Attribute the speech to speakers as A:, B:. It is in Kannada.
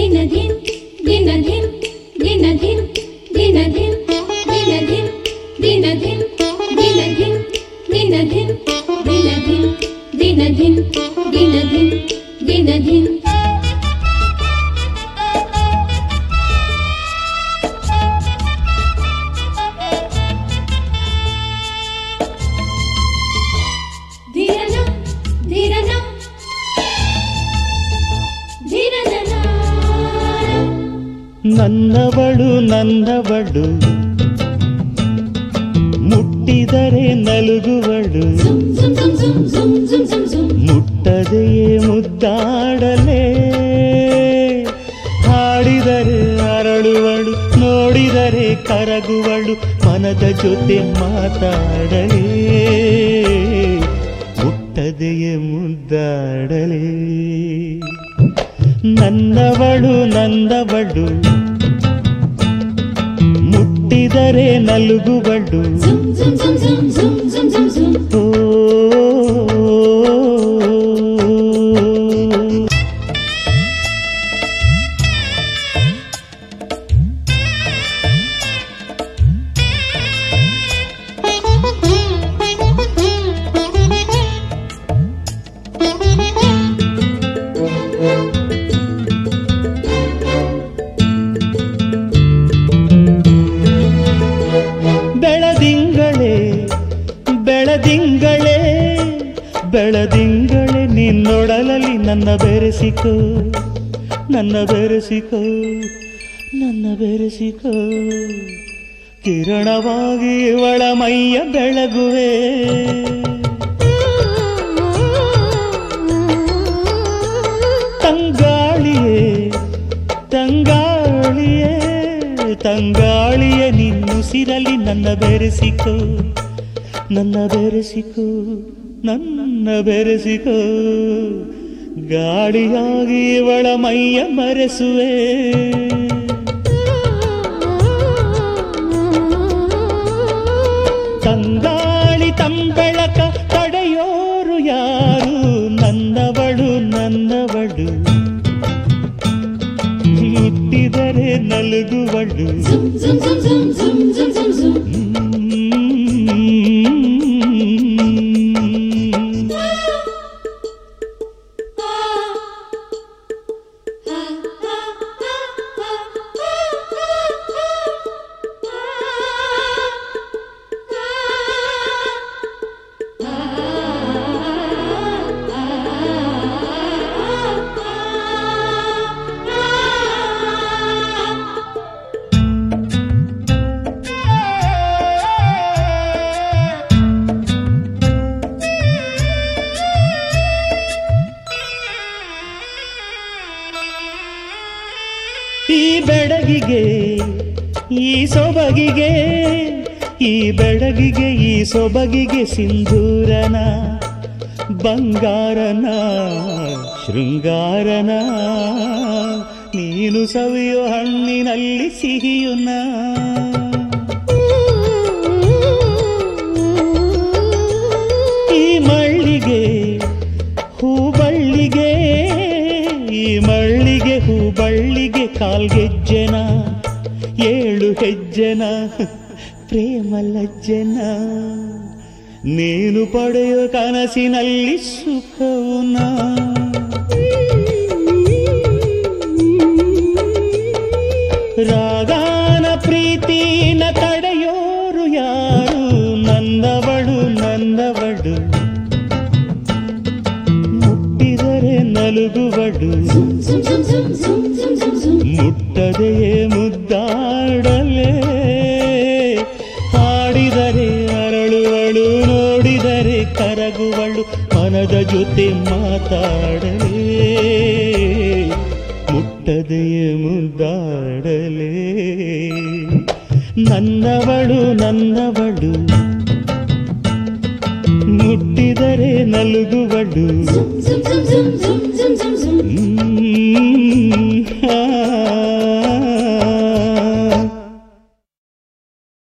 A: ನನ್ನವಳು ನನ್ನವಳು ಮುಟ್ಟಿದರೆ ನಲುಗುವಳು ಮುಟ್ಟದೆಯೇ ಮುದ್ದಾಡಲೇ ಹಾಡಿದರೆ ಅರಳುವಳು ನೋಡಿದರೆ ಕರಗುವಳು ಮನದ ಜೊತೆ ಮಾತಾಡಲೇ ಮುಟ್ಟದೆಯೇ ಮುದ್ದಾಡಲೇ ನನ್ನವಳು ನನ್ನವಳು ಮುಟ್ಟಿದರೆ ನಲುಗುವಳು ಬೆಳದಿಂಗಳೇ ನಿನ್ನೊಡಲಲ್ಲಿ ನನ್ನ ಬೆರೆಸಿಕೋ ನನ್ನ ಬೆರೆಸಿಕೋ ನನ್ನ ಬೆರೆಸಿಕೋ ಕಿರಣವಾಗಿ ಇವಳ ಮೈಯ ಬೆಳಗುವೆ ತಂಗಾಳಿಯೇ ತಂಗಾಳಿಯೇ ತಂಗಾಳಿಯೇ ನಿನ್ನುಸಿರಲಿ ನನ್ನ ಬೆರೆಸಿಕೋ ನನ್ನ ಬೆರೆಸಿಕೋ ನನ್ನ ಬೆರೆಸಿಕೋ ಗಾಳಿಯಾಗಿ ಇವಳ ಮೈಯ ಮರೆಸುವೆ ತಂಗಾಳಿ ತಂಬೆಳಕ ತಡೆಯೋರು ಯಾರು ನನ್ನವಳು ನನ್ನವಳು ಮುಟ್ಟಿದರೆ ನಲುಗುವಳು ಈ ಬೆಡಗಿಗೆ ಈ ಸೊಬಗಿಗೆ ಈ ಬೆಡಗಿಗೆ ಈ ಸೊಬಗಿಗೆ ಸಿಂಧೂರನ ಬಂಗಾರನ ಶೃಂಗಾರನ ನೀನು ಸವಿಯೋ ಹಣ್ಣಿನಲ್ಲಿ ಸಿಹಿಯುನ ಈ ಮಳ್ಳಿಗೆ ಹೂಬಳ್ಳಿಗೆ ಈ ಮಳ್ಳಿಗೆ ಹೂಬಳ್ಳಿಗೆ ಕಾಲ್ಗೆಜ್ಜೆನ ಏಳು ಹೆಜ್ಜೆನ ಪ್ರೇಮ ಲಜ್ಜೆನ ನೀನು ಪಡೆಯೋ ಕನಸಿನಲ್ಲಿ ಸುಖವುನ ರಾಗಾನ ಪ್ರೀತಿನ ತಡೆಯೋರು ಯಾರು ನನ್ನವಳು ನನ್ನವಳು ಮುಟ್ಟಿದರೆ ನಲುಗುವಳು ಮುಟ್ಟದೆಯೇ ಮುದ್ದಾಡಲೇ ಹಾಡಿದರೆ ಅರಳುವಳು ನೋಡಿದರೆ ಕರಗುವಳು ಮನದ ಜೊತೆ ಮಾತಾಡಲೇ ಮುಟ್ಟದೆಯೇ ಮುದ್ದಾಡಲೇ ನನ್ನವಳು ನನ್ನವಳು ಮುಟ್ಟಿದರೆ ನಲುಗುವಳು